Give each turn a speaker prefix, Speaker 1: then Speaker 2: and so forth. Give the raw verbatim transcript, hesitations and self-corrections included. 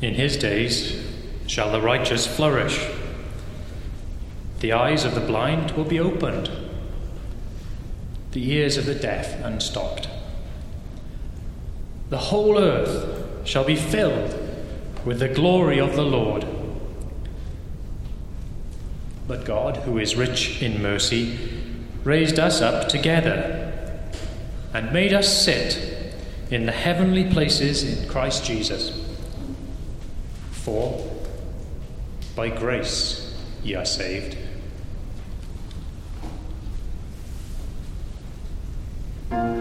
Speaker 1: In his days shall the righteous flourish. The eyes of the blind will be opened, the ears of the deaf unstopped. The whole earth shall be filled with the glory of the Lord. But God, who is rich in mercy, raised us up together and made us sit in the heavenly places in Christ Jesus. For by grace ye are saved.
Speaker 2: Thank you.